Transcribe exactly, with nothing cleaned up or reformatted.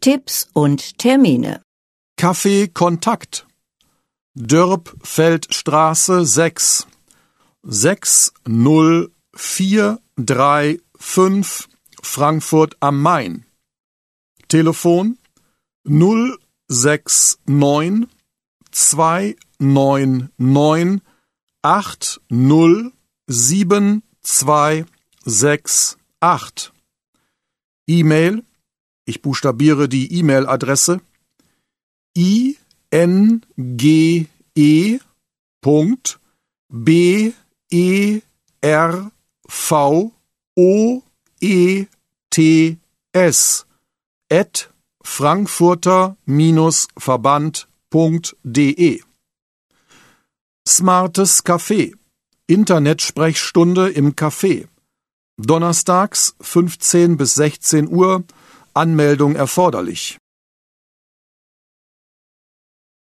Tipps und Termine. Café Kontakt. Dörpfeldstraße sechs. sechs null vier drei fünf Frankfurt am Main. Telefon null sechs neun zwei neun neun acht null sieben zwei sechs acht. E-Mail, ich buchstabiere die E-Mail-Adresse I N G E Punkt B E R V O E T S at frankfurter-verband punkt de. Smartes Café. Internetsprechstunde im Café. Donnerstags fünfzehn bis sechzehn Uhr. Anmeldung erforderlich.